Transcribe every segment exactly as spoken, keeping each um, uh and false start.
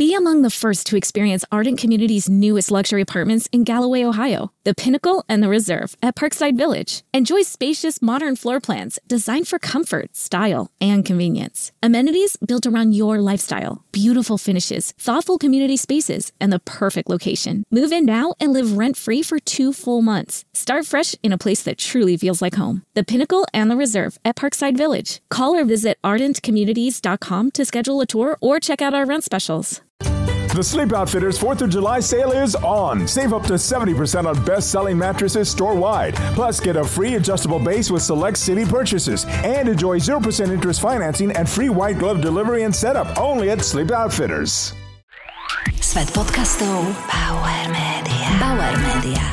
Be among the first to experience Ardent Community's newest luxury apartments in Galloway, Ohio, the Pinnacle and the Reserve at Parkside Village. Enjoy spacious, modern floor plans designed for comfort, style, and convenience. Amenities built around your lifestyle, beautiful finishes, thoughtful community spaces, and the perfect location. Move in now and live rent-free for two full months. Start fresh in a place that truly feels like home. The Pinnacle and the Reserve at Parkside Village. Call or visit ardent communities dot com to schedule a tour or check out our rent specials. The Sleep Outfitters fourth of July sale is on. Save up to seventy percent on best-selling mattresses store-wide. Plus, get a free adjustable base with select City purchases. And enjoy zero percent interest financing and free white glove delivery and setup only at Sleep Outfitters. Svet podcastov Bauer Media. Bauer Media.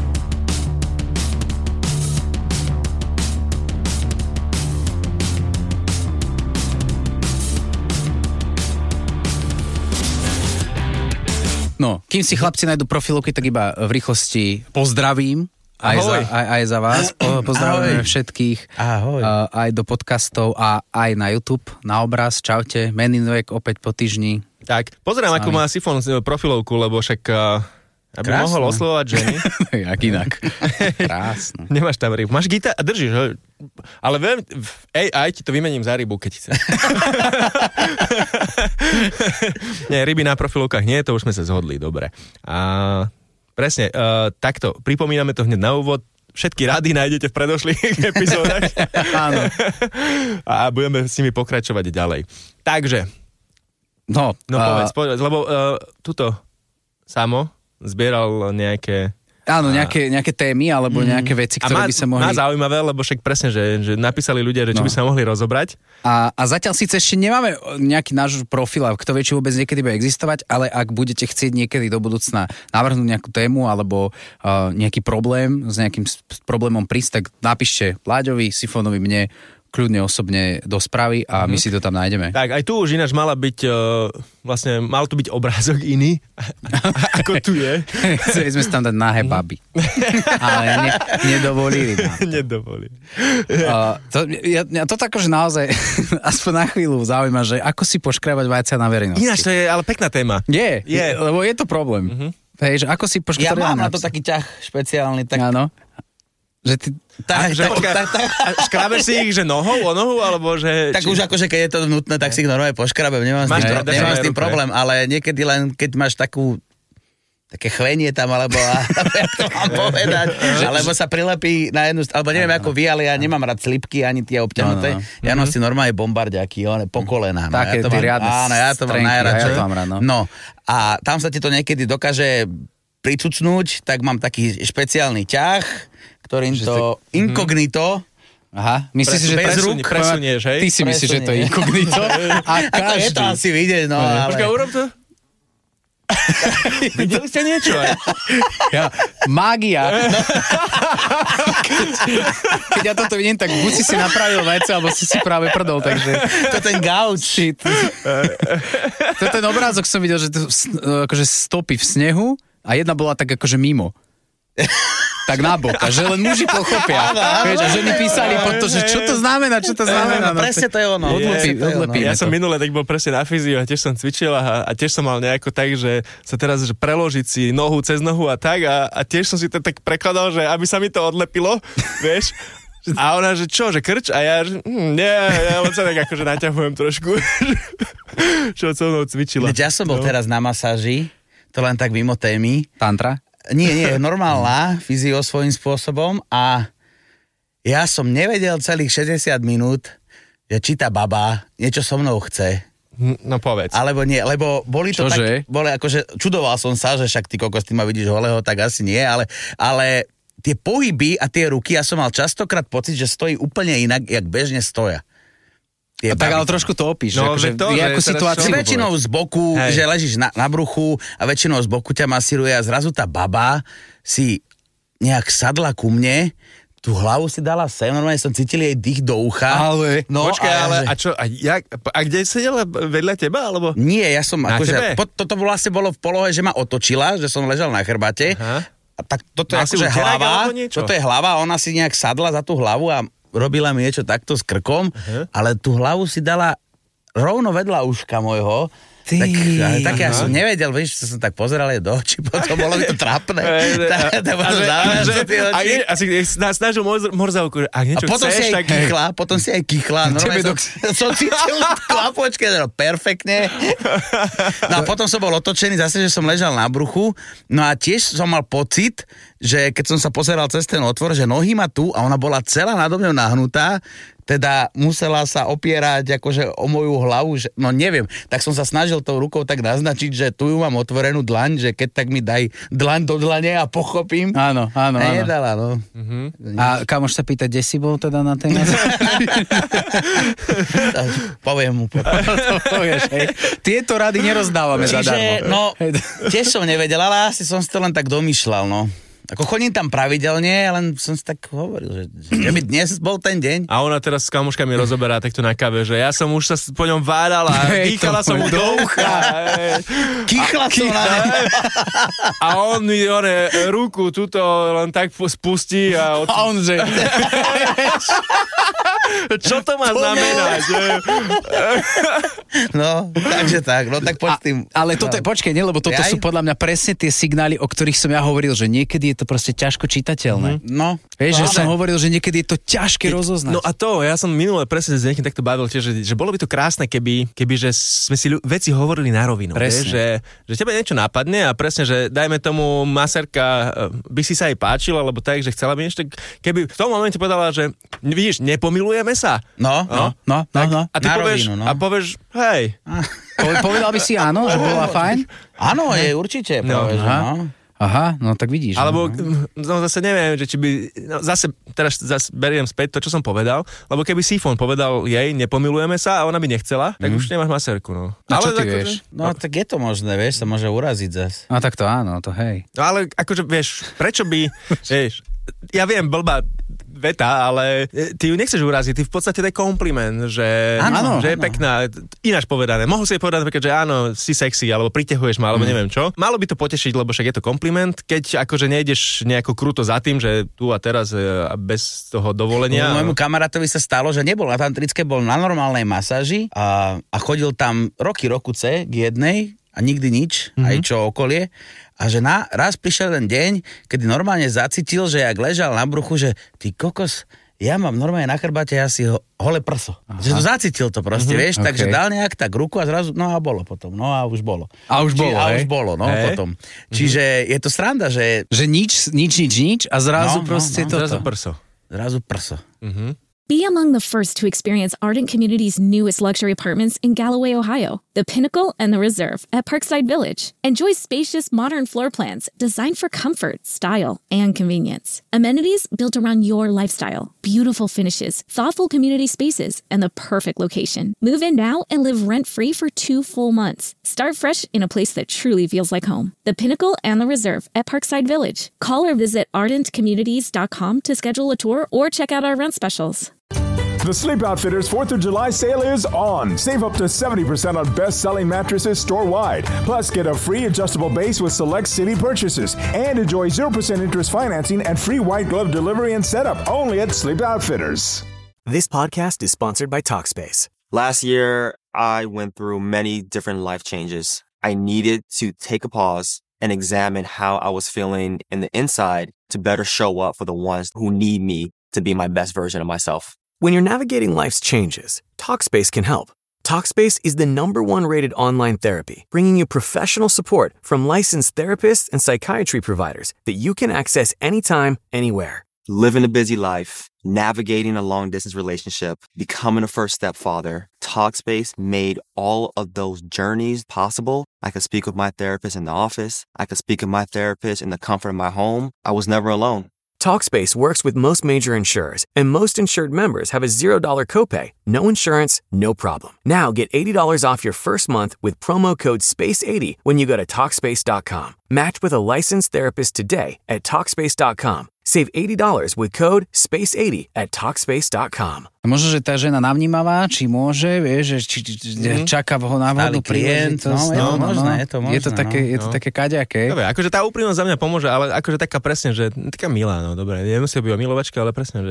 No, kým si chlapci nájdu profilovky, tak iba v rýchlosti pozdravím. Aj za, aj, aj za vás. Po, pozdravujeme Ahoj. všetkých. Ahoj. Uh, aj do podcastov a aj na YouTube, na obraz. Čaute. Meninvek opäť po týždni. Tak, pozerám, ako má Sifon profilovku, lebo však uh, aby Krásne. mohol oslovovať ženy. Jak inak. Krásne. Nemáš tam rybu. Máš gitár a držíš, ho? Ale veľmi, ej, aj ti to vymením za rybu, keď chceš. Nie, ryby na profilovkách nie, to už sme sa zhodli, dobre. A presne, uh, takto, pripomíname to hneď na úvod, všetky rady nájdete v predošlých epizódach. Áno. A budeme s nimi pokračovať ďalej. Takže, no, no uh, povedz, povedz, lebo uh, tuto Samo zbieral nejaké... Áno, nejaké, nejaké témy, alebo nejaké veci, ktoré má, by sa mohli... má zaujímavé, lebo však presne, že, že napísali ľudia, že či no. by sa mohli rozobrať. A, a zatiaľ síce ešte nemáme nejaký náš profil, a kto vie, či vôbec niekedy bude existovať, ale ak budete chcieť niekedy do budúcna navrhnúť nejakú tému, alebo uh, nejaký problém, s nejakým s problémom prísť, tak napíšte Láďovi, Sifonovi, mne, kľudne osobne do správy a my mm. si to tam nájdeme. Tak, aj tu už ináč mala byť, uh, vlastne, mal tu byť obrázok iný, ako tu je. Chceli sme si tam dať nahé baby. Ale ne, nedovolili nám. Nedovolili. Uh, to, ja, ja to tak, že naozaj, aspoň na chvíľu zaujíma, že ako si poškrábať vajcia na verejnosti. Ináč to je ale pekná téma. Je, je. lebo je to problém. Mm-hmm. Hej, že ako si poškrábať... Ja mám na to taký ťah špeciálny. Tak... Áno. Že ty... Tak, že tak, tak, škrábeš si ich, že nohou o nohu, alebo že... Tak či... už akože keď je to nutné, tak si ich normálne poškrabem, nemám, s tým, pro, nemám s tým problém, ale niekedy len, keď máš takú také chvenie tam, alebo jak to mám povedať, alebo sa prilepí na jednu, alebo neviem ako vy, ale ja nemám rád slipky, ani tie obťahnuté, no, no. ja nosím normálne bombardiaky, one po kolenách. No, také ja to tie mám, riadne áno, ja to mám najradšej. Ja to mám rád, no. no, a tam sa ti to niekedy dokáže pricucnúť, tak mám taký špeciálny ťah, ktorým to tak... inkognito. Aha, myslíš si, že bez rúk presunieš, hej? Ty si myslíš, že to je inkognito? A každý. A to je to asi vidieť, no. Ale... Počkaj, urob to. Videli ste niečo? Ja, mágia. keď, keď ja toto vidím, tak buď si si napravil veci, alebo si si práve prdol, takže... To ten gauč. To je ten obrázok, som videl, že to, akože stopy v snehu a jedna bola tak akože mimo. Tak na bok, a že len muži pochopia. Vieš, a ženy písali pod to, že čo to znamená, čo to znamená. No, presne to je ono. Odlepí, odlepíme ja som minule tak bol presne na fyziu a tiež som cvičil a, a tiež som mal nejako tak, že sa teraz že preložiť si nohu cez nohu a tak a, a tiež som si to tak prekladal, že aby sa mi to odlepilo, vieš. A ona, že čo, že krč? A ja, že hm, nie, ja len sa tak akože naťahujem trošku. Čo so mnou cvičila. Ja som bol no. teraz na masáži, to len tak mimo témy. Tantra? Nie, nie, normálna fyzio svojím spôsobom a ja som nevedel celých šesťdesiat minút, že či tá baba niečo so mnou chce. No povedz. Alebo nie, lebo boli to Čože? tak, boli akože, čudoval som sa, že však ty kokos, ty ma vidíš holého, tak asi nie, ale, ale tie pohyby a tie ruky, ja som mal častokrát pocit, že stojí úplne inak, jak bežne stoja. A tak ale trošku to opíš, no, že, to, že že ako situáciu. Väčšinou z boku, hej. že ležíš na, na bruchu a väčšinou z boku ťa masíruje a zrazu tá baba si nejak sadla ku mne, tú hlavu si dala sem, normálne som cítil jej dých do ucha. Ale, no, počkaj, ale, ale a čo, a, jak, a kde sedela vedľa teba, alebo? Nie, ja som, na akože, po, toto vlastne bolo v polohe, že ma otočila, že som ležal na chrbate. Aha. A tak toto je akože hlava, toto je hlava, ona si nejak sadla za tú hlavu a robila mi niečo takto s krkom, uh-huh. ale tú hlavu si dala rovno vedľa uška môjho Ty, tak, ale tak ja som nevedel, vieš, čo som tak pozeral aj do očí, potom bolo mi to trápne. A si snažil morzavku, ak niečo potom chceš, si aj tak... kichla, potom si aj kichla. Normálne som, som cítil klapočke, perfektne. No a potom som bol otočený, zase, že som ležal na bruchu, no a tiež som mal pocit, že keď som sa pozeral cez ten otvor, že nohy ma tu a ona bola celá nado mňou nahnutá, teda musela sa opierať akože o moju hlavu, že, no neviem, tak som sa snažil tou rukou tak naznačiť, že tu ju mám otvorenú dlaň, že keď tak mi daj dlaň do dlane a pochopím. Áno, áno, áno. Nedala, no. Uh-huh. A kamoš sa pýta, kde si bol teda na téme? Poviem mu. Povieš, hej. Tieto rady nerozdávame Čiže, zadarmo. no, tiež som nevedel, ale asi som si to len tak domýšľal, no. Ako chodím tam pravidelne, len som si tak hovoril, že, že by dnes bol ten deň. A ona teraz s kamoškami rozoberá takto na kave, že ja som už sa po ňom vádal a kýchala som mu do ucha. Kýchla som na ne. A on mi one, ruku tuto len tak spustí a... Od... A on že... Čo to má znamenať? No, takže tak, no tak poď tým. A, ale toto, počkej, nie, lebo toto Jaj? sú podľa mňa presne tie signály, o ktorých som ja hovoril, že niekedy je to proste ťažko čitateľné. Mm-hmm. No. Vieš, že som hovoril, že niekedy je to ťažké rozoznať. No a to, ja som minule presne s niekým takto bavil tiež, že, že bolo by to krásne, keby, keby že sme si ľu- veci hovorili na rovinu. Vieš, že, že tebe niečo napadne a presne, že dajme tomu Maserka, by si sa jej páčila, alebo tak, že chcela by niečo, keby v tom momente povedala, že vidíš, nepomilujeme sa. No, no, no, no, no. A ty na povieš, rovinu, no. a povieš, hej. Povedal by si áno, že bola fajn? Áno, je určite. No, práve, že no. Aha, no tak vidíš. Alebo no. no, zase neviem, že či by, no, zase teraz zase beriem späť to, čo som povedal, lebo keby Sifon povedal jej, nepomilujeme sa a ona by nechcela, tak mm. už nemáš Maserku, no. A čo ale ty ako, vieš? Že, No tak je to možné, vieš, sa môže uraziť zas. No tak to áno, to hej. no ale akože, vieš, prečo by, vieš, ja viem, blbá veta, ale ty ju nechceš uraziť, ty v podstate to je kompliment, že, áno, že je áno. pekná, ináč povedané. Mohol si jej povedať napríklad, že áno, si sexy, alebo priťahuješ ma, alebo mm. neviem čo. Malo by to potešiť, lebo však je to kompliment, keď akože nejdeš nejako kruto za tým, že tu a teraz bez toho dovolenia. No, môjmu kamarátovi sa stalo, že nebol na tantrické, bol na normálnej masáži a, a chodil tam roky, rokuce k jednej a nikdy nič, mm-hmm. aj čo okolie. A že na, raz prišiel ten deň, kedy normálne zacítil, že jak ležal na bruchu, že ty kokos, ja mám normálne na chrbate asi ho, holé prso. Aha. Že to zacítil to proste, mm-hmm, vieš, okay. Takže dal nejak tak ruku a zrazu, no a bolo potom, no a už bolo. A už bolo, Či, A hej? už bolo, no Hej. potom. Čiže je to sranda, že... Že nič, nič, nič, nič a zrazu No, no, proste no. toto. Zrazu prso. Zrazu prso. Mhm. Be among the first to experience Ardent Community's newest luxury apartments in Galloway, Ohio, the Pinnacle and the Reserve at Parkside Village. Enjoy spacious, modern floor plans designed for comfort, style, and convenience. Amenities built around your lifestyle, beautiful finishes, thoughtful community spaces, and the perfect location. Move in now and live rent-free for two full months. Start fresh in a place that truly feels like home. The Pinnacle and the Reserve at Parkside Village. Call or visit ardent communities dot com to schedule a tour or check out our rent specials. The Sleep Outfitters fourth of July sale is on. Save up to seventy percent on best-selling mattresses store-wide. Plus, get a free adjustable base with select City purchases. And enjoy zero percent interest financing and free white glove delivery and setup only at Sleep Outfitters. This podcast is sponsored by Talkspace. Last year, I went through many different life changes. I needed to take a pause and examine how I was feeling in the inside to better show up for the ones who need me to be my best version of myself. When you're navigating life's changes, Talkspace can help. Talkspace is the number one rated online therapy, bringing you professional support from licensed therapists and psychiatry providers that you can access anytime, anywhere. Living a busy life, navigating a long-distance relationship, becoming a first-step father, Talkspace made all of those journeys possible. I could speak with my therapist in the office. I could speak with my therapist in the comfort of my home. I was never alone. Talkspace works with most major insurers, and most insured members have a zero dollars copay. No insurance, no problem. Now get eighty dollars off your first month with promo code space eighty when you go to Talkspace dot com. Match with a licensed therapist today at Talkspace dot com. Save eighty dollars with code space eighty at Talkspace dot com. Možno, že tá žena navnímavá, či môže, vieš, že či, či, či mm. čaká ho na vhodnú príležitosť. No, no, možné, je to možné. Je to také, no. je to také kaďaké. Dobre, akože tá úprimnosť za mňa pomôže, ale akože taká presne, že taká milá, no dobre, nemusí byť milovačka, ale presne, že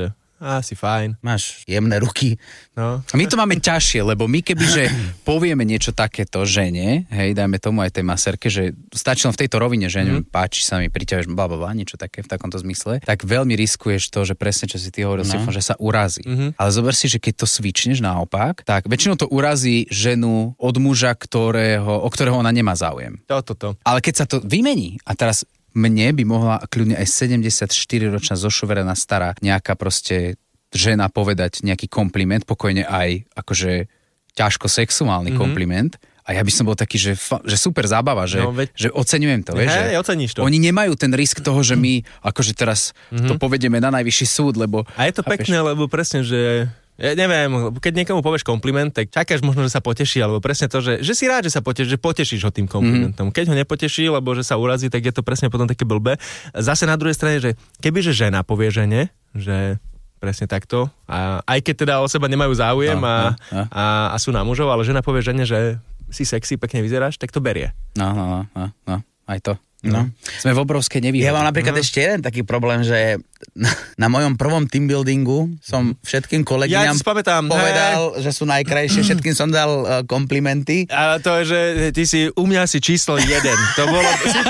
asi fajn. Máš jemné ruky. No. A my to máme ťažšie, lebo my kebyže povieme niečo takéto žene, hej, dajme tomu aj tej maserke, že stačí len v tejto rovine, že mm. páči sa mi, priťahuješ, blablabla, niečo také v takomto zmysle, tak veľmi riskuješ to, že presne, čo si ty hovoril, no. Sifon, že sa urazí. Mm-hmm. Ale zober si, že keď to switchneš naopak, tak väčšinou to urazí ženu od muža, ktorého, o ktorého ona nemá záujem. Toto, to. Ale keď sa to vymení a teraz mne by mohla kľudne aj sedemdesiatštyriročná zošoverená stará nejaká proste žena povedať nejaký kompliment, pokojne aj akože ťažko sexuálny mm-hmm. kompliment. A ja by som bol taký, že, fa- že super zábava, že, no, veď... že oceňujem to. Vieš, hey, že oceníš to. Oni nemajú ten risk toho, že my akože teraz mm-hmm. to povedieme na najvyšší súd, lebo... A je to chápeš? Pekné, lebo presne, že... Ja neviem, keď niekomu povieš kompliment, tak čakáš možno, že sa poteší, alebo presne to, že, že si rád, že sa potešíš, že potešíš ho tým komplimentom. Mm. Keď ho nepoteší, lebo že sa urazí, tak je to presne potom také blbé. Zase na druhej strane, že kebyže žena povie žene, že presne takto, a aj keď teda o seba nemajú záujem no, a, no, no. A, a sú na mužov, ale žena povie žene, že si sexy, pekne vyzeráš, tak to berie. No, no, no, no, aj to. No. Sme v obrovskej nevýhode. Ja mám napríklad no. ešte jeden taký problém, že na, na mojom prvom team buildingu som všetkým kolegyňam ja povedal, hey. že sú najkrajšie, všetkým som dal uh, komplimenty. A to je, že ty si, u mňa si číslo jeden. To bolo...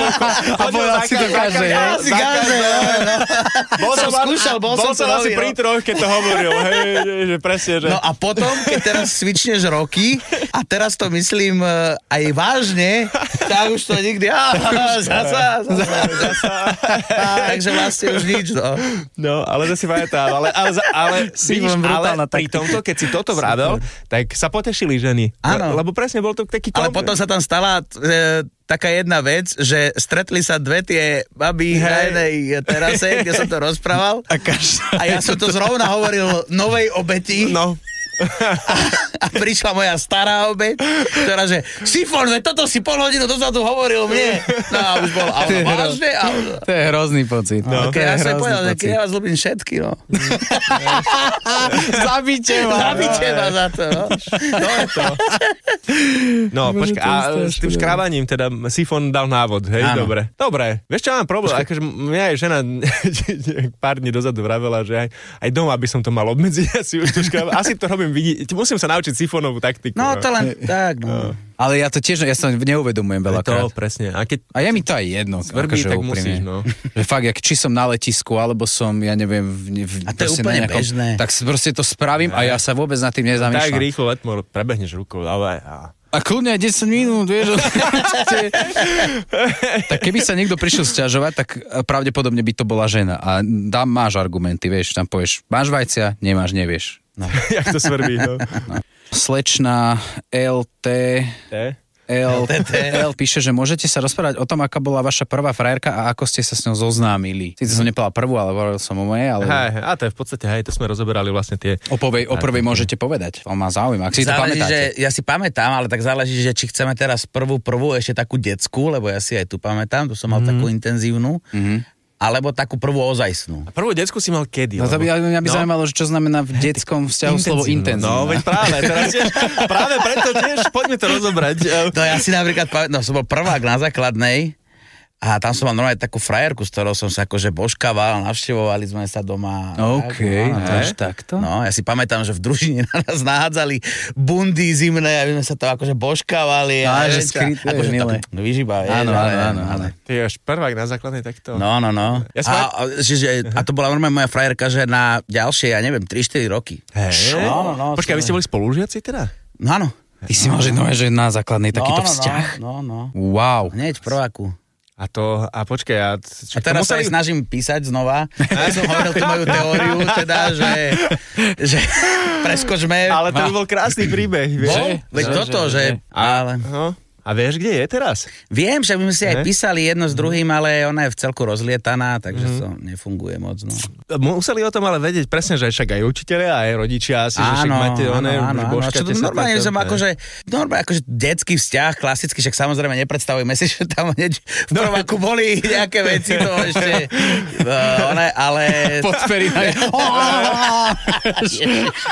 A povedal si to každé. Ja si každé. Bol som skúšal, bol som asi pri troch, keď to hovoril. Hej, že presne, že... No a potom, keď teraz switchneš roky a teraz to myslím uh, aj vážne, tak už to nikdy... Zasa, zasa, zasa. Takže vlastne už nič, no. No, ale to si pamätám, ale, ale, ale, vidíš, ale pri tomto, keď si toto vravel, tak sa potešili ženy. Áno. Le, lebo presne bol to taký kompliment. Ale potom sa tam stala e, taká jedna vec, že stretli sa dve tie baby na jednej terase, kde som to rozprával. A, a ja som to zrovna hovoril novej obeti. No. A, a prišla moja stará obeť, ktorá že Sifon, toto si pol hodinu dozadu hovoril mne. No a už bol, ale vážne. A... To je hrozný pocit. No, okay, ja som povedal, že ja vás ľúbim všetky, no. Zabíte ma. Zabíte ma za to, no. To je to. No, počkaj, a s tým škrábaním teda Sifon dal návod, hej, áno. Dobre. Dobre, vieš čo, mám problém, akože mňa aj žena pár dní dozadu vravela, že aj, aj doma by som to mal obmedziť, asi už to škrábam. Asi to robím vidieť, musím sa naučiť Sifonovú taktiku. No, to len tak, no. Ale ja to tiež, ja sa neuvedomujem veľakrát. To, presne. A, keď a je mi to aj jedno. Svrbí, akože tak úprimne. Musíš, no. Že fakt, jak, či som na letisku, alebo som, ja neviem... V, v, a to je úplne nejakom, bežné. Tak proste to spravím a ja sa vôbec nad tým nezamýšľam. Tak rýchlo letmo prebehneš rukou, ale... A... A kľudne aj desať minút, vieš. Tak keby sa niekto prišiel sťažovať, tak pravdepodobne by to bola žena. A tam máš argumenty, vieš, tam povieš, máš vajcia, nemáš, nevieš. No. Jak to svrbí, no. No. Slečna el té L, L píše, že môžete sa rozprávať o tom, aká bola vaša prvá frajerka a ako ste sa s ňou zoznámili. Sice som nepovedal prvú, ale hovoril som o mojej, ale... Hej, a to je v podstate, hej, to sme rozoberali vlastne tie... O, povej, o prvej môžete povedať, on má záujem, ak si záleží, to pamätáte. Že ja si pamätám, ale tak záleží, že či chceme teraz prvú, prvú ešte takú detskú, lebo ja si aj tu pamätám, tu som mal mm. takú intenzívnu. Mm-hmm. Alebo takú prvú ozajstnú. A prvú detskú si mal kedy? No to by, mňa by no. zaujímalo, že čo znamená v detskom vzťahu slovo intenzívne. No, veď práve, teraz tiež, práve preto tiež, poďme to rozobrať. No ja si napríklad pamätám, no som bol prvák na základnej a tam som mal normálne takú frajerku, s ktorou som sa akože božkával, navštevovali sme sa doma. OK, no, to až takto. No, ja si pamätám, že v družine na nás nahádzali bundy zimné a my sme sa to akože božkávali. No, a že skryté, akože milé. No, vyžiba, áno, áno, áno, áno. Ty až prvák na základnej takto. No, no, no. Ja a, a, že, a to bola normálne moja frajerka, že na ďalšie, ja neviem, tri štyri roky. Hej. No, no, no. Počkaj, vy ste boli spolužiaci teda? No, áno. Ty si mal, že, no, že na základnej takýto no, no, vzťah? No, no. Wow. Hneď prváku. A to, a počkaj, ja... A teraz sa museli... snažím písať znova. Ja som hovoril tú moju teóriu, teda, že, že preskočme. Ale to by bol krásny príbeh, vieš? Bol? Veď že, toto, že... že ale... No. A vieš, kde je teraz? Viem, že my sme si aj písali jedno s druhým, ale ona je v celku rozlietaná, takže mm. to nefunguje moc. No. Museli o tom ale vedieť presne, že však aj učitelia, aj rodičia asi, že však máte áno, one, áno, áno. Čo to normálne, že som ne? akože, normálne akože detský vzťah, klasický, však samozrejme nepredstavujeme si, že tam hneď v prváku boli nejaké veci, to ešte, uh, one, ale... Podperina.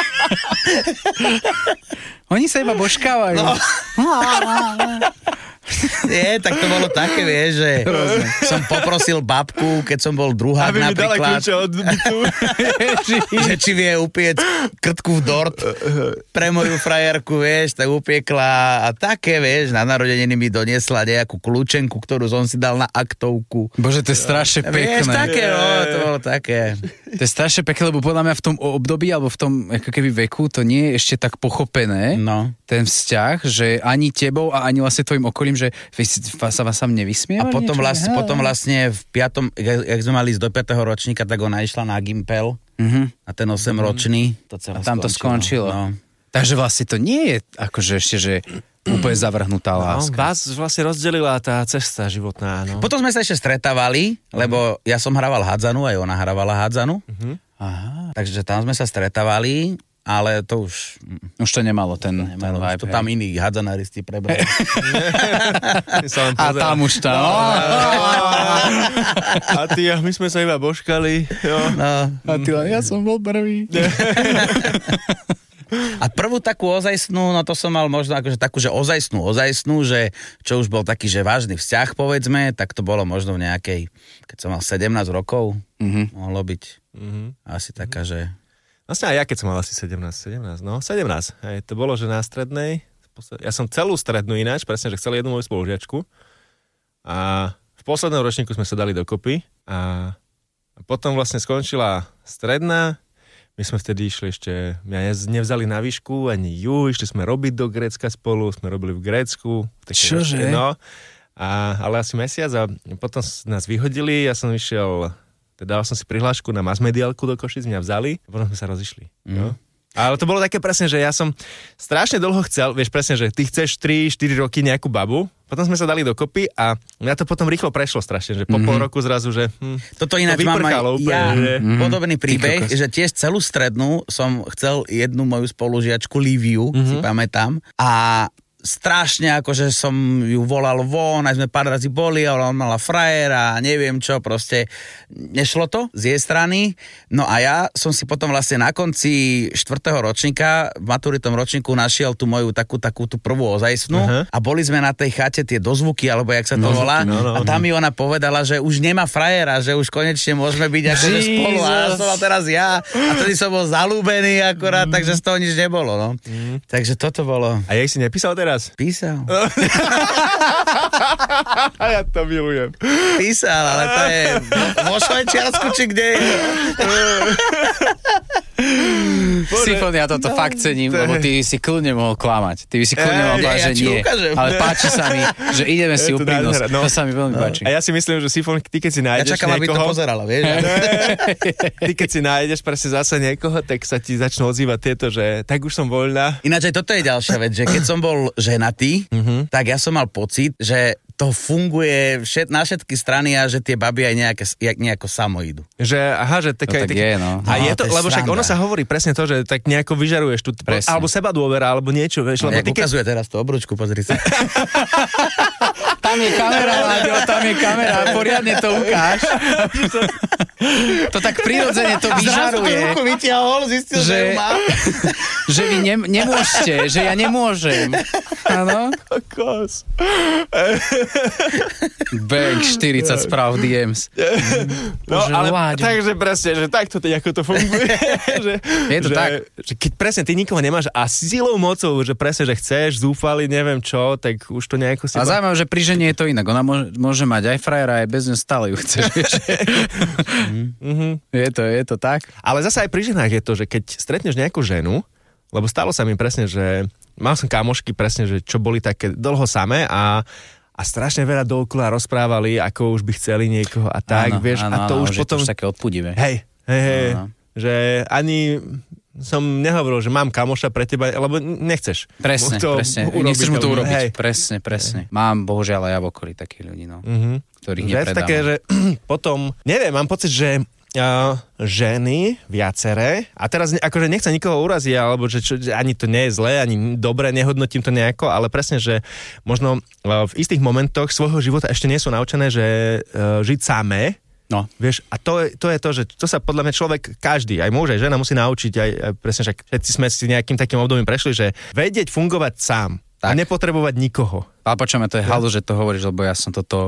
Oni sa iba božkávajú. No. Nie, tak to bolo také, vieš, že som poprosil babku, keď som bol druhák aby napríklad. Aby mi dala kľúče od bytu. Že či vie upiec krtku v dort pre moju frajerku, vieš, tak upiekla a také, vieš, na narodeniny mi doniesla nejakú kľúčenku, ktorú som si dal na aktovku. Bože, to je strašne pekné. Vieš, také, no, to bolo také. To je strašne pekné, lebo podľa mňa v tom období, alebo v tom ako keby veku, to nie je ešte tak pochopené, no. Ten vzťah, že ani tebou a ani vlastne tvojim okolím, že sa vás sam nevysmievali? A potom, niečo? vlastne, potom vlastne v piatom, jak sme mali ísť do piateho ročníka, tak ona išla na Gimpel, uh-huh. na ten osemročný. To a tam to skončilo. No. Takže vlastne to nie je akože ešte, že úplne zavrhnutá láska. No, vás vlastne rozdelila tá cesta životná. No. Potom sme sa ešte stretávali, lebo ja som hrával hádzanu, aj ona hrávala hádzanu. Uh-huh. Aha. Takže tam sme sa stretávali. Ale to už... Už to nemalo ten, nemalo, ten vibe. To tam iní hadzanaristi prebrali. A tam už tam. A ty, my sme sa iba božkali. Jo. No. A ty, ja som bol prvý. A prvú takú ozajstnú, no to som mal možno akože takú, že ozajstnú, ozajstnú, že čo už bol taký, že vážny vzťah, povedzme, tak to bolo možno v nejakej, keď som mal sedemnásť rokov, mm-hmm. mohlo byť mm-hmm. asi taká, že... Vlastne aj ja, keď som mal asi sedemnásť, sedemnásť, no sedemnásť. Hej, to bolo, že na strednej, ja som celú strednú ináč, presne, že chcel jednu moju spolužiačku a v poslednom ročníku sme sa dali dokopy a potom vlastne skončila stredná, my sme vtedy išli ešte, mňa nevzali na výšku, ani ju, išli sme robiť do Grécka spolu, sme robili v Grécku. Čože? No, a, ale asi mesiac a potom nás vyhodili, ja som išiel... Dal som si prihlášku na masmediálku do Košic, mňa vzali a potom sme sa rozišli. Mm. No? Ale to bolo také presne, že ja som strašne dlho chcel, vieš presne, že ty chceš tri štyri roky nejakú babu, potom sme sa dali dokopy a mňa to potom rýchlo prešlo strašne, že po mm-hmm. pol roku zrazu, že hm, toto ináč to mám aj úplne, ja že... mm-hmm. podobný príbeh, že tiež celú strednú som chcel jednu moju spolužiačku Liviu, mm-hmm. si pamätám, a strašne, akože som ju volal von, aj sme pár razy boli, ale on mala frajera a neviem čo, proste nešlo to z jej strany. No a ja som si potom vlastne na konci štvrtého ročníka, v maturitom ročníku našiel tú moju takú, takú tú prvú ozajstnú uh-huh. a boli sme na tej chate tie dozvuky, alebo jak sa to no, volá, no, no, a tam mi ona povedala, že už nemá frajera, že už konečne môžeme byť akože spolu a ja som teraz ja a tedy som bol zalúbený akorát, mm. takže z toho nič nebolo, no. Mm. Takže toto bolo. A jej si nepísal teraz? Písal. A ja to milujem. Písal, ale to je vo Švajčiarsku, či kde je. Sifon, ja toto no, fakt cením, to lebo ty si kľudne mohol klamať. Ty by si kľudne mohol povedať, že nie. Ukážem. Ale páči sa mi, že ideme si úprimnosť. No. To sa mi veľmi no. páči. A ja si myslím, že Sifon, ty keď si nájdeš ja čakám, niekoho... aby to pozerala, vieš. Ty keď si nájdeš presne zase niekoho, tak sa ti začnú ozývať tieto, že tak už som voľná. Ináč aj toto je ďalšia vec, že keď som bol ženatý, mm-hmm. tak ja som mal pocit, že to funguje všet, na všetky strany a že tie baby aj nejaké, nejako samo idú. Že, aha, že taká... No, tak je, no. A no, je to, to je lebo však ono sa hovorí presne to, že tak nejako vyžaruješ tu, alebo seba dôvera, alebo niečo, vieš. No, lebo jak ty, ukazuje teraz tú obručku, pozri sa. Tam je kamera, Láďo, tam je kamera, poriadne to ukáž. To tak prirodzene to vyžaruje. Zrazu tú ruku vytiahol, zistil, že, že ju má. Že vy ne, nemôžete, že ja nemôžem. Áno? Kokos. Bang, štyridsať správ dé ems. No, Bože, ale Láďo. Takže presne, že takto to, ako to funguje. že, je to že, tak. Že keď presne ty nikoho nemáš a silou mocou, že presne, že chceš, zúfali, neviem čo, tak už to nejako si... A zaujímavé, že pri žene je to inak. Ona môže, môže mať aj frajera, aj bez ňu stále ju chceš. mm-hmm. Je to, je to tak. Ale zase aj pri ženách je to, že keď stretneš nejakú ženu, lebo stalo sa mi presne, že mal som kamošky presne, že čo boli také dlho samé a a strašne veľa dookola rozprávali, ako už by chceli niekoho a tak, áno, vieš, áno, a to áno, už potom... to už také odpudivé. Hej, hej, hej, že ani som nehovoril, že mám kamoša pre teba, lebo nechceš. Presne, to presne, urobiť, nechceš mu to urobiť, hej. presne, presne. Hej. Mám bohužiaľ aj v okolí takých ľudí, no, mm-hmm. ktorých Viac nepredám. také, že potom, neviem, mám pocit, že Uh, ženy, viaceré, a teraz akože nechcem nikoho uraziť, alebo že, čo, že ani to nie je zlé, ani dobre, nehodnotím to nejako, ale presne, že možno uh, v istých momentoch svojho života ešte nie sú naučené, že uh, žiť samé. No. Vieš, a to, to je to, že to sa podľa mňa človek, každý, aj muž, aj žena musí naučiť, aj, aj presne, že všetci sme si nejakým takým obdobím prešli, že vedieť fungovať sám. Tak. A nepotrebovať nikoho. Ale počujeme, to je halu, že to hovoríš, lebo ja som toto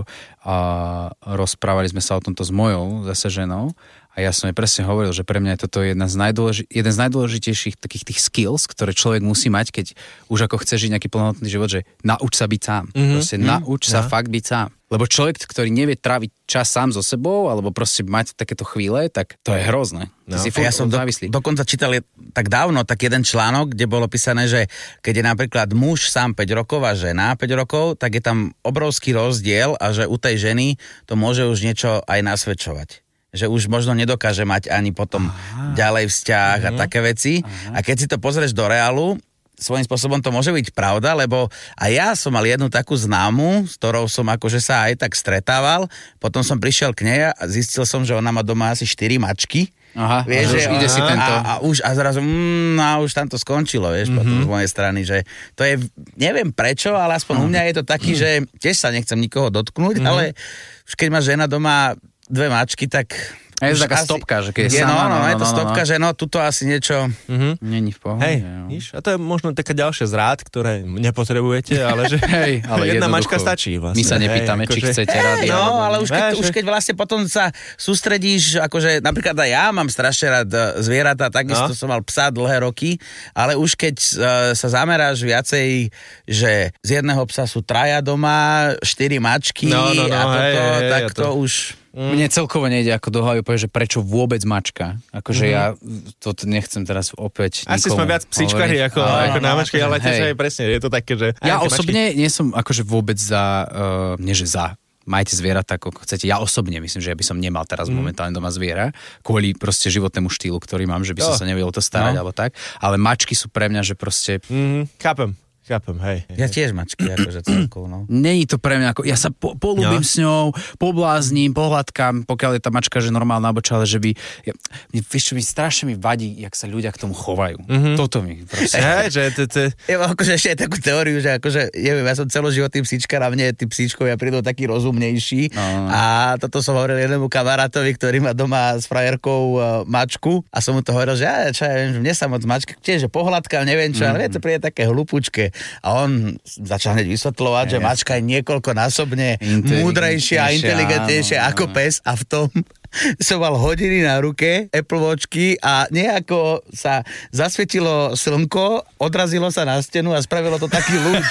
uh, rozprávali sme sa o tomto s mojou zase ženou a ja som jej presne hovoril, že pre mňa je toto jedna z najdôleži- jeden z najdôležitejších takých tých skills, ktoré človek musí mať, keď už ako chce žiť nejaký plnohodnotný život, že nauč sa byť sám. Mm-hmm. Proste mm-hmm. nauč sa ja. fakt byť sám. Lebo človek, ktorý nevie tráviť čas sám so sebou, alebo proste mať takéto chvíle, tak to je hrozné. No. Si ja som do, dokonca čítal tak dávno tak jeden článok, kde bolo písané, že keď je napríklad muž sám päť rokov a žena päť rokov, tak je tam obrovský rozdiel a že u tej ženy to môže už niečo aj nasvedčovať. Že už možno nedokáže mať ani potom Aha. ďalej vzťah uh-huh. a také veci. Aha. A keď si to pozrieš do reálu, svojím spôsobom to môže byť pravda, lebo aj ja som mal jednu takú známu, s ktorou som akože sa aj tak stretával, potom som prišiel k nej a zistil som, že ona má doma asi štyri mačky. Aha, vieš, a že ide si tento. A, a, už, a zrazu, mm, a už tam to skončilo, vieš, mm-hmm. potom z mojej strany, že to je, neviem prečo, ale aspoň u mňa je to taký, že tiež sa nechcem nikoho dotknúť, mm-hmm. ale už keď má žena doma dve mačky, tak... A je to taká asi, stopka, že keď je, je sama, no, no, no, je to no, no, stopka, no. že no, tuto asi niečo... Mm-hmm. Není v pohode. Hej, víš, a to je možno taká ďalšia zrád, ktoré nepotrebujete, ale že hej, ale jedna mačka stačí vlastne. My sa nepýtame, hej, či akože... chcete rady. No, ale už keď, už keď vlastne potom sa sústredíš, akože napríklad aj ja mám strašne rád zvieratá, takisto no. som mal psa dlhé roky, ale už keď uh, sa zameráš viacej, že z jedného psa sú traja doma, štyri mačky no, no, no, a toto, hej, hej, tak ja to, to už... Mm. Mne celkovo nejde ako do hlavy povedať, že prečo vôbec mačka. Akože mm. ja to nechcem teraz opäť nikomu asi sme viac psíčkari ako, no, ako no, námačky, ale tiež aj presne, je to také, že... Ja osobne mačky... nie som akože vôbec za, uh, nie že za, majte zvieratá, ako chcete. Ja osobne myslím, že ja by som nemal teraz mm. momentálne doma zviera, kvôli proste životnému štýlu, ktorý mám, že by som oh. sa nevedel to starať, no. alebo tak. Ale mačky sú pre mňa, že proste... Mm, chápem. Chápem, hej. Ja tiež mačky, akože celkou, no. Není to pre mňa, ako, ja sa po, polúbim no. s ňou, poblázním, pohľadkám, pokiaľ je tá mačka, že normálna, alebo čo, ale že by, ja, vieš čo, mi strašne mi vadí, jak sa ľudia k tomu chovajú. Mm-hmm. Toto mi proste. Hej, že to, to... Ja mám akože ešte aj takú teóriu, že akože, neviem, ja som celoživotný psíčkar a mne tí psíčkovia prídu takí rozumnejší no. a toto som hovoril jednému kamarátovi, ktorý má doma s frajerkou uh, mačku a som mu to hovoril, že ja, čo ja viem, že mne sa moc mačka, tiež, že pohľadkám, neviem čo, mm-hmm. ale vie, to príde také hlupučké. A on začal hneď vysvetľovať, ja, že mačka je niekoľkonásobne múdrejšia a inteligentnejšia áno, ako áno. pes a v tom som mal hodiny na ruke, Apple Watchky a nejako sa zasvietilo slnko, odrazilo sa na stenu a spravilo to taký lúč.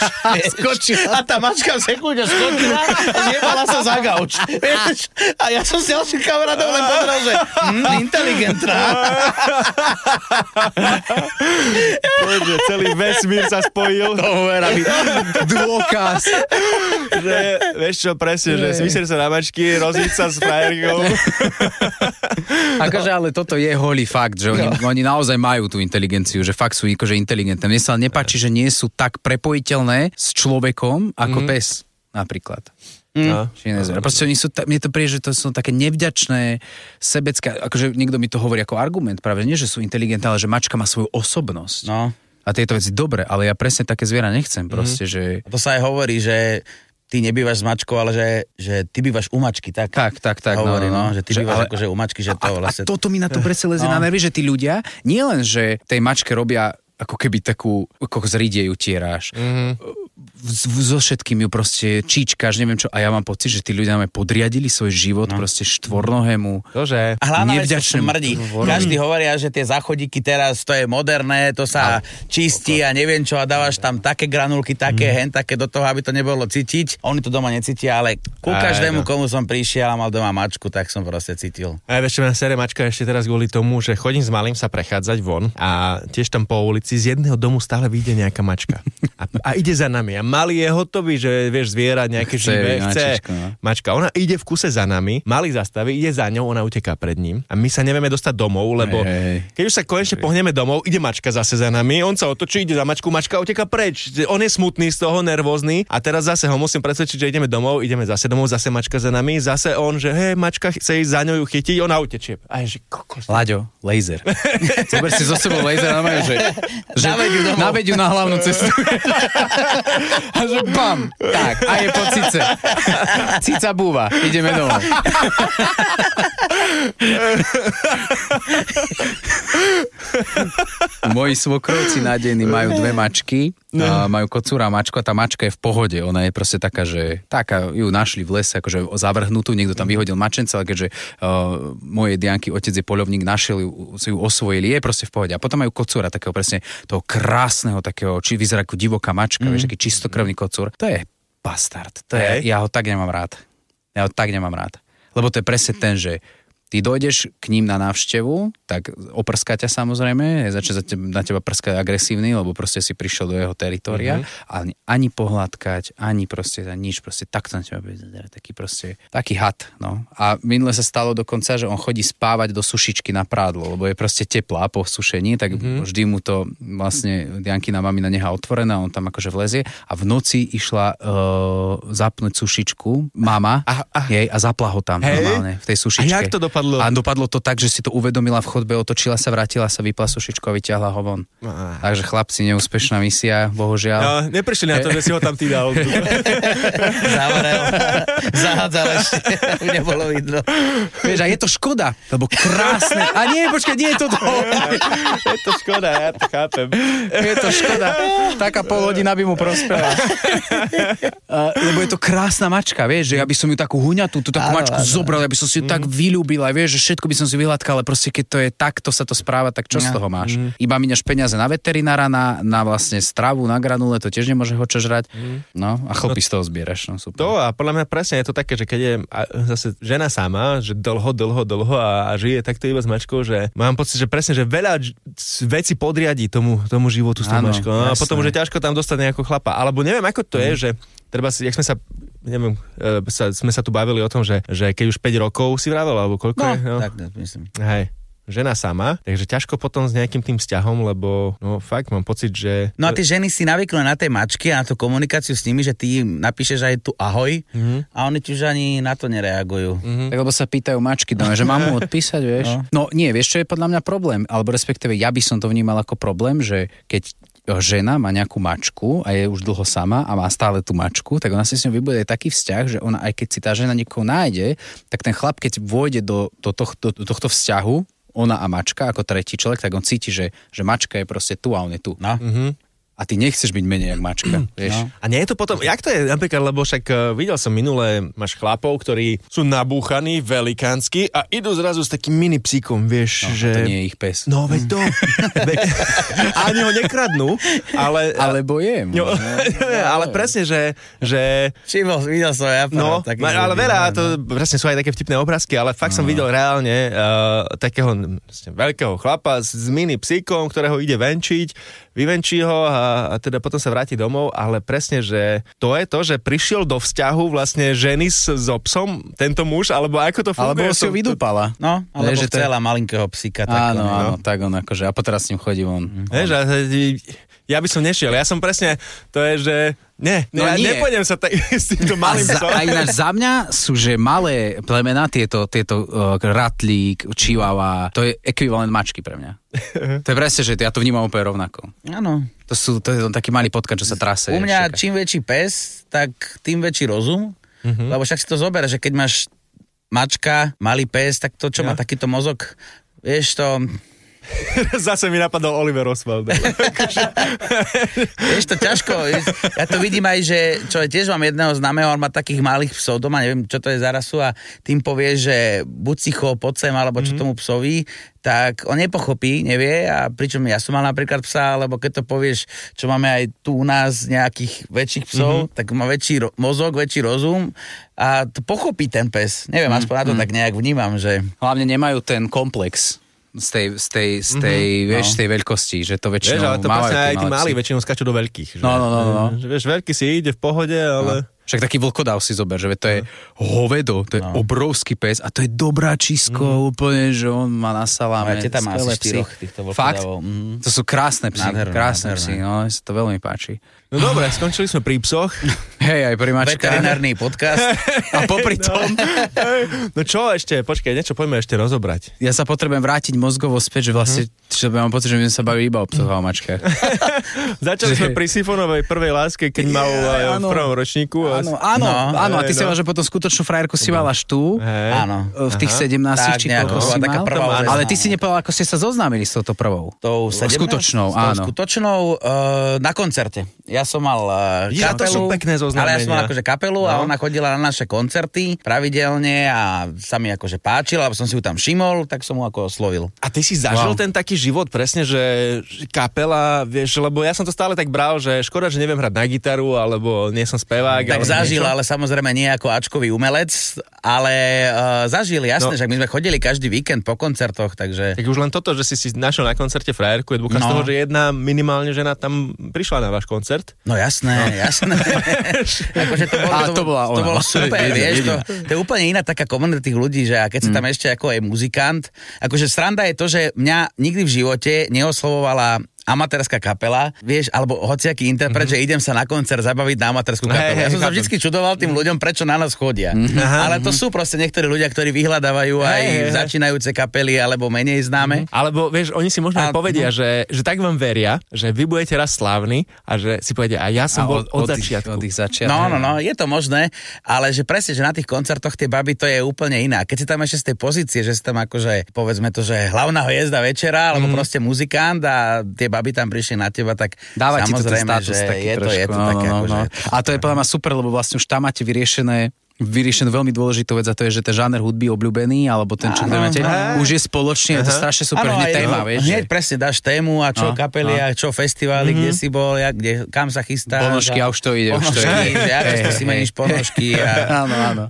A tá mačka v sekunde skočila a zjebala sa za gauč. A ja som si ďalším kamarádom len povedal, že hm, inteligentná. Poďže, celý vesmír sa spojil. To hovorá mi dôkaz. Že, vieš čo, presne, že smysler sa na mačky, rozíť sa s frajerkou. Akože, ale toto je holý fakt, že oni, no. oni naozaj majú tú inteligenciu, že fakt sú akože inteligentné. Mne sa nepáči, že nie sú tak prepojiteľné s človekom ako mm. pes, napríklad. Mm. No. No. Proste oni sú, mne to príde, že to sú také nevďačné, sebecké, akože niekto mi to hovorí ako argument, práve nie, že sú inteligentné, ale že mačka má svoju osobnosť. No. A tieto veci dobre, ale ja presne také zviera nechcem, proste, mm. že... To sa aj hovorí, že ty nebývaš s mačkou, ale že, že ty bývaš u mačky, tak? Tak, tak, tak. Hovorí, no, no. Že ty že, bývaš ale, akože u mačky, že to a, vlastne... A toto mi na to presne lezie no. na nervy, že tí ľudia, nie len, že tej mačke robia ako keby takú, ako zridejú tieráš. Mm-hmm. So všetkým ju proste číčkaš, neviem čo. A ja mám pocit, že tí ľudia máme podriadili svoj život no. proste štvornohému, Tože. A hlavne smrdí. Každý hovoria, že tie záchodíky teraz, to je moderné, to sa a, čistí a neviem čo a dávaš tam také granulky, také mm. hen, také do toho, aby to nebolo cítiť. Oni to doma necítia, ale ku každému, komu som prišiel a mal doma mačku, tak som proste cítil. A ešte ma sere mačka ešte teraz kvôli tomu, že chodím s malým sa prechádzať von a tiež tam po ulici z jedného domu stále vyjde nejaká mačka. A, a ide za nami. A malý je hotový, že vieš zvierať nejaké živé, chce no. mačka. Ona ide v kuse za nami, malý zastaví, ide za ňou, ona uteká pred ním a my sa nevieme dostať domov, lebo hey, keď už sa konečne pohneme domov, ide mačka zase za nami, on sa otočí, ide za mačku, mačka uteká preč. On je smutný z toho, nervózny a teraz zase ho musím presvedčiť, že ideme domov, ideme zase domov, zase mačka za nami, zase on, že hej, mačka chce ísť za ňou chytiť, ona utečie. A je, že kokos. Láďo, laser. Zober si zo sebou laser, že, že naveď ju na hlavnú cestu. A že bam, tak, a je po cice. Cica búva, ideme domov. Moji svokrovci nádejní majú dve mačky a majú kocúra a mačku a tá mačka je v pohode. Ona je proste taká, že taká, ju našli v lese, akože zavrhnutú, niekto tam vyhodil mačence, ale keďže uh, moje Dianky otec je poľovník, našiel ju, ju osvojili, je proste v pohode. A potom majú kocúra, takého presne toho krásneho, takého, či vyzerá ako divoká mačka, mm. vieš, taký čistokrvný kocúr. To je bastard. To je, ja ho tak nemám rád. Ja ho tak nemám rád. Lebo to je presne ten, že ty dojdeš k ním na návštevu, tak oprská ťa samozrejme, začne na teba prskať agresívny, lebo proste si prišiel do jeho teritória, mm-hmm. ale ani pohľadkať, ani proste nič, proste takto na teba bude taký proste, taký had, no. A minule sa stalo dokonca, že on chodí spávať do sušičky na prádlo, lebo je proste teplá po sušení, tak mm-hmm. vždy mu to vlastne Diankina mamina nechá otvorená, on tam akože vlezie a v noci išla uh, zapnúť sušičku mama a, a, jej, a zapla ho tam hej? Normálne v tej sušičke. A jak to dopadlo? A dopadlo to tak, že si to uvedomila v chodbe, otočila sa, vrátila sa, vypla sušičku a vyťahla ho von. Ah. Takže chlapci, neúspešná misia, bohužiaľ. No, neprišli na to, že si ho tam ty dal. Zavrel. Zahádzal ešte. Nebolo vidno. Vieš, a je to škoda, lebo krásne. A nie, počkaj, nie je to to. Je to škoda, ja to chápem. Je to škoda. Taká pol hodina by mu prospela. Uh, lebo je to krásna mačka, vieš, že ja by som ju takú huňatú, tú takú áno, mačku áno. zobral, ja by som si ju mm. tak vyľúbil, aj vieš, že všetko by som si vyhľadkal, ale proste keď to je takto sa to správa, tak čo ja. z toho máš? Mm. Iba míňaš peniaze na veterinára, na, na vlastne stravu, na granule, to tiež nemôže ho čo žrať. Mm. No a chlpy no, z toho zbieraš. No, super. To a podľa mňa presne je to také, že keď je zase žena sama, že dlho, dlho, dlho a, a žije takto iba s mačkou, že mám pocit, že presne, že veľa veci podriadí tomu, tomu životu s tou mačkou. No, a potom už je ťažko tam dostať nejakého chlapa. Alebo neviem, ako to mm. je, že treba si, jak sme sa, neviem, sa, sme sa tu bavili o tom, že, že keď už päť rokov si vravel, alebo koľko no, je? No, tak myslím. Hej, žena sama, takže ťažko potom s nejakým tým vzťahom, lebo no fakt mám pocit, že... No a tie ženy si navyknú na tej mačky a na tú komunikáciu s nimi, že ty im napíšeš aj tu ahoj mm-hmm. a oni ti už ani na to nereagujú. Mm-hmm. Tak lebo sa pýtajú mačky, no, že mám mu odpísať, vieš? No. no nie, vieš, čo je podľa mňa problém, alebo respektíve ja by som to vnímal ako problém, že keď žena má nejakú mačku a je už dlho sama a má stále tú mačku, tak ona si s ňou vybuduje taký vzťah, že ona, aj keď si tá žena niekoho nájde, tak ten chlap, keď vôjde do, do, tohto, do tohto vzťahu, ona a mačka ako tretí človek, tak on cíti, že, že mačka je proste tu a on je tu. No. Mm-hmm. A ty nechceš byť menej jak mačka, vieš. No. A nie je to potom, jak to je napríklad, lebo však uh, videl som minulé, máš chlapov, ktorí sú nabúchaní, velikánsky a idú zrazu s takým mini psíkom, vieš, no, že... to nie je ich pes. No, veď to. Ani ho nekradnú, ale... Alebo je. No, no, ale presne, že... že... Všimol, videl som ja. No, ale veľa, to presne sú aj také vtipné obrázky, ale fakt no. som videl reálne uh, takého vlastne, veľkého chlapa s, s mini psíkom, ktorého ide venčiť, vyvenčí ho a, a teda potom sa vráti domov, ale presne, že to je to, že prišiel do vzťahu vlastne ženy s, s obsom, tento muž, alebo ako to funguje? Alebo si ho vydúpala. No, alebo že chcela to... malinkého psíka. Tak áno, on, áno, no. tak on akože, a potom s ním chodí von. Vieš, ja by som nešiel, ja som presne, to je, že nie, no ja nie. nepôjdem sa tak s týmto malým psom. A ináč za mňa sú, že malé plemená, tieto, tieto uh, ratlík, čivava, to je ekvivalent mačky pre mňa. To je presne, že ja to vnímam úplne rovnako. Áno. To, sú, to je taký malý potkan, čo sa trase. U mňa čím väčší pes, tak tým väčší rozum, mm-hmm. lebo však si to zober, že keď máš mačka, malý pes, tak to, čo ja. má takýto mozog, vieš to... Zase mi napadol Oliver Oswald. Vieš to ťažko, ja to vidím aj, že čo je, tiež mám jedného známeho, on má takých malých psov doma, neviem, čo to je za rasu a tým povie, že buď si cho, poď sem, alebo čo tomu psovi, tak on nepochopí, nevie, a pričom ja som mal napríklad psa, lebo keď to povieš, čo máme aj tu u nás nejakých väčších psov, mm-hmm. tak má väčší ro- mozog, väčší rozum a to pochopí ten pes. Neviem, mm-hmm. aspoň na to tak nejak vnímam, že... Hlavne nemajú ten komplex z tej, z tej, z tej, mm-hmm, vieš, no. tej veľkosti, že to väčšinou vieš, ale to mávajú aj tí malí väčšinou skáču do veľkých. Že? No, no, no, no. Že, vieš, veľký si ide v pohode, ale... No. Však taký vlkodav si zober, že to je hovedo, to je no. obrovský pes a to je dobrá čisko, mm. úplne, že on má na saláme. Máte tam asi štyroch týchto vlkodavov. Fakt? Mm. To sú krásne psy, nádherné, krásne nádherné. Psy, no, sa to veľmi páči. No dobre, skončili sme pri psoch. Hej, aj pri mačkách. Veterinárny podcast. A popri tom... No čo ešte, počkaj, niečo poďme ešte rozobrať. Ja sa potrebujem vrátiť mozgovo späť, že vlastne, čo mám pocit, že my sme sa bavili iba o psoch a o mačkách. Začali sme pri Sifonovej prvej láske, keď mal v prvom ročníku. vás. Áno, áno, No. áno, a ty Hej, si no. mal, že potom skutočnú frajerku si mal až tu, Hej. Áno. v tých Aha. sedemnástich, Tak či nejako, koľko si bola taká mal. prvá Ale väzná. ty si nepovedal, ako ste sa zoznámili s touto prvou. Tou Skutočnou, s tou áno. skutočnou uh, na koncerte. Ja som mal uh, Vidíš, kapelu. to sú pekné zoznamenia. Ale ja som mal akože kapelu a No. ona chodila na naše koncerty pravidelne a sa mi akože páčila, lebo som si ju tam všimol, tak som mu ako oslovil. A ty si zažil Wow. ten taký život presne, že že kapela, vieš, lebo ja som to stále tak bral, že škoda, že neviem hrať na gitaru, alebo nie som spevák. Tak alebo zažil, niečo. ale samozrejme nie ako ačkový umelec, ale uh, zažil, jasné, No. že my sme chodili každý víkend po koncertoch, takže... Tak už len toto, že si si našiel na koncerte frajerku, je dôkaz No. toho, že jedna minimálne žena tam prišla na váš koncert. No jasné, jasné. akože to, bolo, A to bola to ona. bolo super, Vidím, vieš, to, vidím. to je úplne iná taká komunita tých ľudí, že a keď si tam ešte ako aj muzikant, akože sranda je to, že mňa nikdy v živote neoslovovala amatérska kapela, vieš, alebo hociaký interpret, mm-hmm. že idem sa na koncert zabaviť na amatérskú kapelu. Hej, Ja som hej, sa chápem. vždycky čudoval tým ľuďom, prečo na nás chodia. Aha. Ale to sú proste niektorí ľudia, ktorí vyhľadávajú aj Hej, hej, hej. začínajúce kapely alebo menej známe. Alebo, vieš, oni si možno A- aj povedia, že, že tak vám veria, že vy budete raz slávni a že si povedia, a ja A som bol od, tých- začiatku. Od ich začiatku. No, no, no, je to možné, ale že presne, že na tých koncertoch tie baby to je úplne iná. Keď si tam ešte z tej pozície, že si tam akože, povedzme to, že hlavná hviezda večera, alebo Mhm. proste muzikant a tie baby tam prišli na teba, tak Dáva ti to ten samozrejme, status že taký je to, trošku. je to no, také no, akože... no. A to je podľa mňa super, lebo vlastne už tam máte vyriešené vyriešenú veľmi dôležitú vec a to je, že ten žáner hudby obľúbený, alebo ten, čo Áno, máte, áno. už je spoločne, je to strašne super, Áno, hneď aj- téma, no, vieš. Hneď že- presne dáš tému a čo No, kapely, no. a čo festivály, kde si bol, jak, kde, kam sa chystáš. Ponožky, a už to ide, už to Ponožky, ide. že ako Hej, si hej. meníš ponožky. A... Áno, áno.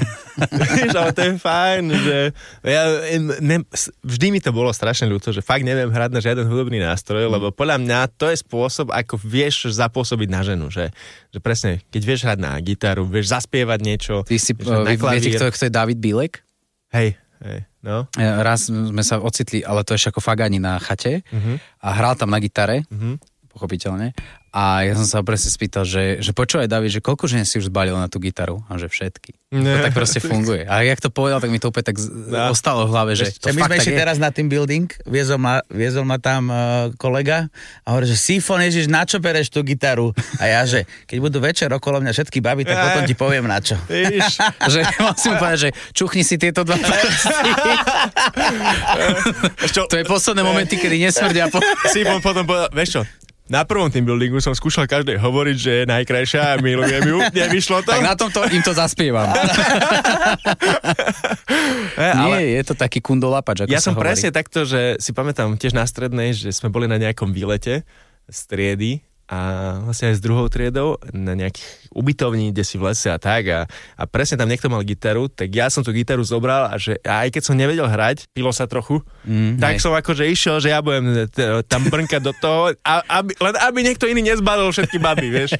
Vieš, ale to je fajn, že ja, ne, vždy mi to bolo strašne ľúto, že fakt neviem hrať na žiaden hudobný nástroj, lebo podľa mňa to je spôsob, ako vieš zapôsobiť na ženu, že, že presne, keď vieš hrať na gitaru, vieš zaspievať niečo. Ty si, vieš hrať na vy viete, klavír. kto, kto je David Bílek? Hej, hej, no. Raz sme sa ocitli, ale to ešte ako Fagani na chate Mhm. a hral tam na gitare, Mhm. pochopiteľne. A ja som sa presne spýtal, že, že počúvaj, David, že koľko žien si už zbalil na tú gitaru? A že všetky. To tak proste funguje. A jak to povedal, tak mi to opäť tak z- No. ostalo v hlave, že to my fakt sme tak išli je. teraz na team building, viezol ma, viezol ma tam uh, kolega a hovorí, že Sifon, ježiš, na čo bereš tú gitaru? A ja, že keď budú večer okolo mňa všetky baby, tak potom ti poviem na čo. Víš, Že musím povedať, že čuchni si tieto dva prsty. čo, To je posledné momenty, kedy nesmrdia po... si po- potom povedal, vieš čo, na prvom team buildingu som skúšal každej hovoriť, že je najkrajšia a milujem ju, nevyšlo to. Tak na tomto im to zaspievam. Eh, ale Nie, je to taký kundolapač, ako ja sa som hovorí. presne takto, že si pamätám tiež na strednej, že sme boli na nejakom výlete z triedy a vlastne aj s druhou triedou na nejakých ubytovní, kde si v lese a tak a, a presne tam niekto mal gitaru, tak ja som tú gitaru zobral a že a aj keď som nevedel hrať, pilo sa trochu, mm, tak hej. som akože išiel, že ja budem t- tam brnkať do toho, a, aby, len aby niekto iný nezbalil všetky baby, vieš.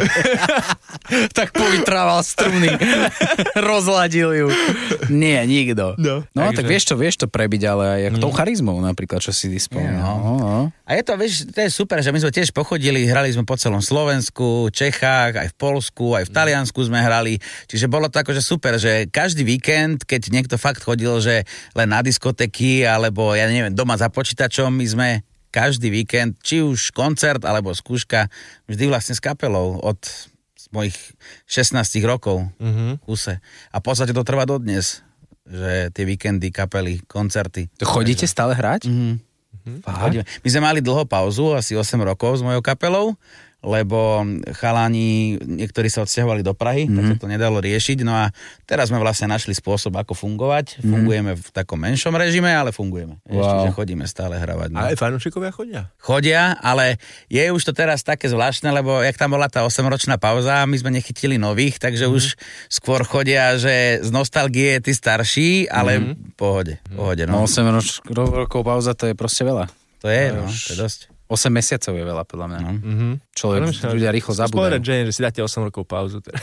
Tak povytrával struny, rozladil ju. Nie, nikto. No, no takže- tak vieš to, vieš to prebiť, ale aj mm. tou charizmou napríklad, čo si dispomínal. Nie, no. No, no. A je to, vieš, to je super, že my sme tiež pochodili, hrali sme po celom Slovensku, Čechách, aj v Poľsku, aj v Taliansku sme hrali, čiže bolo to akože super, že každý víkend, keď niekto fakt chodil, že len na diskotéky, alebo ja neviem, doma za počítačom, my sme každý víkend, či už koncert, alebo skúška, vždy vlastne s kapelou od mojich šestnásť rokov v kuse. A v podstate to trvá dodnes, že tie víkendy, kapely, koncerty. To chodíte stále hrať? Mhm. Fakt? Chodíme. My sme mali dlho pauzu, asi osem rokov s mojou kapelou, lebo chalani, niektorí sa odsťahovali do Prahy, mm. tak sa to nedalo riešiť. No a teraz sme vlastne našli spôsob, ako fungovať. Mm. Fungujeme v takom menšom režime, ale fungujeme. Wow. Ešte, že chodíme stále hravať. No. A aj fanúšikovia chodia. Chodia, ale je už to teraz také zvláštne, lebo jak tam bola tá osemročná pauza, my sme nechytili nových, takže mm. už skôr chodia, že z nostalgie tí starší, ale mm. pohode, pohode. No No. osem roč, rokov pauza, to je proste veľa. To je, no, to je dosť. osem mesiacov je veľa, podľa mňa. No. Mhm. Človek, ľudia rýchlo zabúdajú. Povedať, Jane, že si dáte osem rokov pauzu. Teda.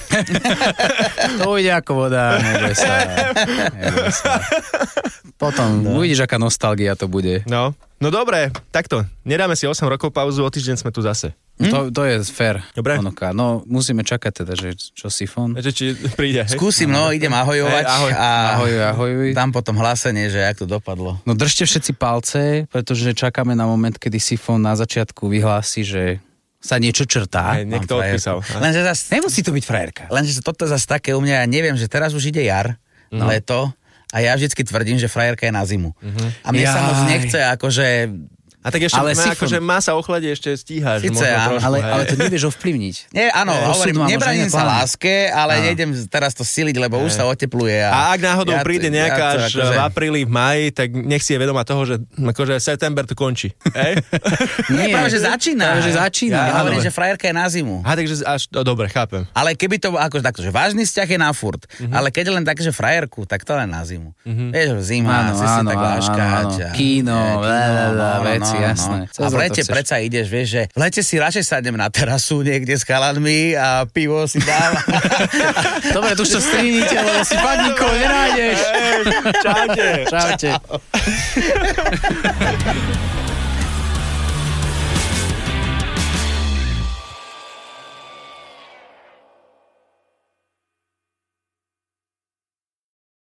To ide ako voda, neboj sa. Neboj sa. Potom no. uvidíš, aká nostalgia to bude. No, no dobre, takto. Nedáme si osem rokov pauzu, o týždeň sme tu zase. Hm? To, to je fér. Dobre. Onoka. No, musíme čakať teda, že čo Sifon. Že či príde, hej? Skúsim, no, idem ahojovať Hej, ahoj. a Ahoj, ahoj. dám potom hlásenie, že jak to dopadlo. No držte všetci palce, pretože čakáme na moment, kedy Sifon na začiatku vyhlási, že sa niečo črtá. Hej, niekto odpísal. Lenže zas, nemusí to byť frajerka. Lenže toto zase také u mňa, ja neviem, že teraz už ide jar, no. leto, a ja vždycky tvrdím, že frajerka je na zimu. Uh-huh. A mne Jaj. sa moc nechce, akože... A tak ešte ale má, akože má sa ochladiť, ešte stíhaš. Sice, trošku, ale, ale to nevieš ovplyvniť. Nie, áno, e, hovorím, nebraním sa láske, ale a. nejdem teraz to siliť, lebo e. už sa otepluje. A, a ak náhodou ja, príde nejaká ja, až akože... v apríli, v máji, tak nech si je vedomá toho, že akože september to končí. Nie, práve, že začína. Práve, že začína. Ja hovorím, že frajerka je na zimu. A takže až, no, dobre, chápem. Ale keby to akože takto, že vážny vzťah je na furt, uh-huh. ale keď je len také, že frajerku, tak to len na zimu. Uh-huh. Vieš, zima, si si tak láškať. Kíno, veci, jasné. A v lete predsa ideš, vieš, že v lete si radšej sadnem na terasu niekde s chalanmi a pivo si dám. Dobre, tu už to strinite, lebo si fakt nikoho nenájdeš. Čaute. Čaute.